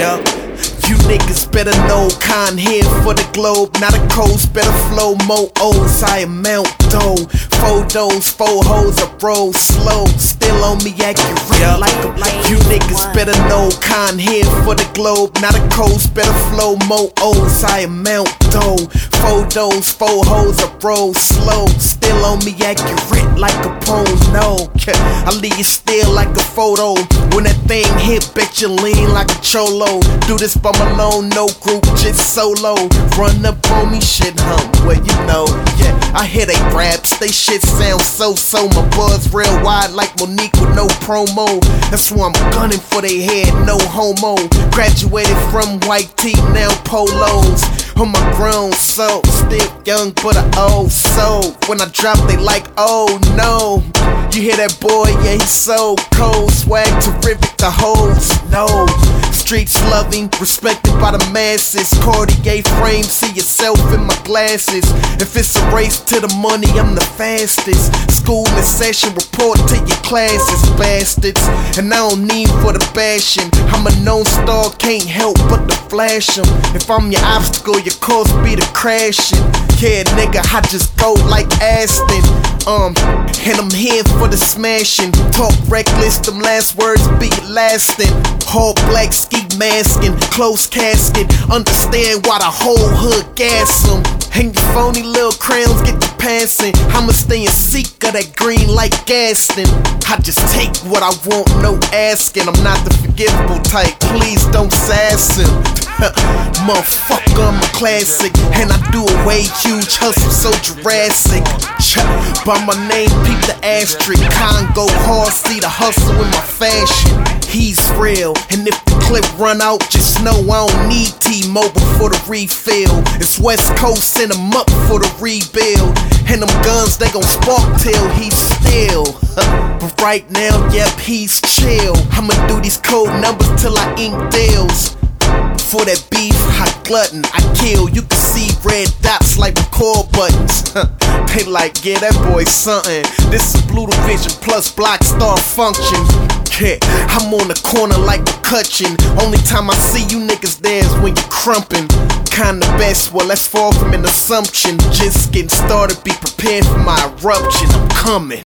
Yup. You niggas better know, Con here for the globe. Not a coast, better flow, more O's, I amount dough. 4 doors, 4 hoes, I roll slow. Still on me accurate, like you niggas better know, Con here for the globe. Not a coast, better flow, more O's, I amount dough. 4 doors, 4 hoes, I roll slow. Still on me accurate, like a poem, no. I leave you still like a photo. When that thing hit, bet you lean like a cholo. Do this by my alone, no group, just solo. Run up on me, shit well you know, yeah. I hear they raps, they shit sound so. My buzz real wide like Monique with no promo. That's why I'm gunning for they head, no homo. Graduated from white tee, now polos. On my grown soul, still young but an old soul. When I drop, they like, oh no. You hear that boy, yeah, he's so cold. Swag terrific, the hoes, no. Streets loving, respected by the masses. Cartier frame, see yourself in my glasses. If it's a race to the money, I'm the fastest. School in session, report to your classes, bastards. And I don't need for the bashing. I'm a known star, can't help but to flash 'em. If I'm your obstacle, your course be the crashing. Yeah, nigga, I just go like Aston. And I'm here for the smashing. Talk reckless, them last words be lasting. All black ski masking, closed casket. Understand why the whole hood gas 'em. And your phony little crowns get you passing. I'ma stay in seek of that green like Gaston. I just take what I want, no asking. I'm not the forgivable type, please don't sass him. Motherfucker, I'm a classic. And I do a way huge hustle, so Jurassic. By my name, peep the asterisk. Congo hard, see the hustle in my fashion. He's real, and if the clip run out, just know I don't need T-Mobile for the refill. It's West Coast, send him up for the rebuild. And them guns, they gon' spark till he's still. But right now, yep, he's chill. I'ma do these code numbers till I ink deals. For that beef, I glutton, I kill. You can see red dots like record buttons. They like, yeah, that boy something. This is Blue Division plus Block Star Function. Yeah, I'm on the corner like McCutcheon. Only time I see you niggas there is when you crumpin'. Kinda best, well let's fall from an assumption. Just getting started, be prepared for my eruption. I'm coming.